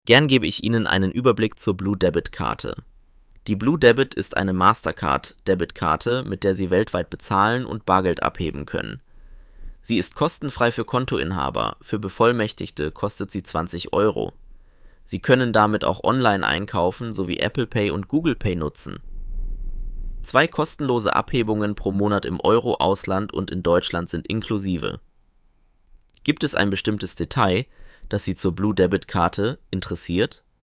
Gern gebe ich Ihnen einen Überblick zur Blue Debit Karte. Die Blue Debit ist eine Mastercard-Debitkarte, mit der Sie weltweit bezahlen und Bargeld abheben können. Sie ist kostenfrei für Kontoinhaber, für Bevollmächtigte kostet sie 20 Euro. Sie können damit auch online einkaufen sowie Apple Pay und Google Pay nutzen. 2 kostenlose Abhebungen pro Monat im Euro-Ausland und in Deutschland sind inklusive. Gibt es ein bestimmtes Detail, das Sie zur Blue Debit Karte interessiert?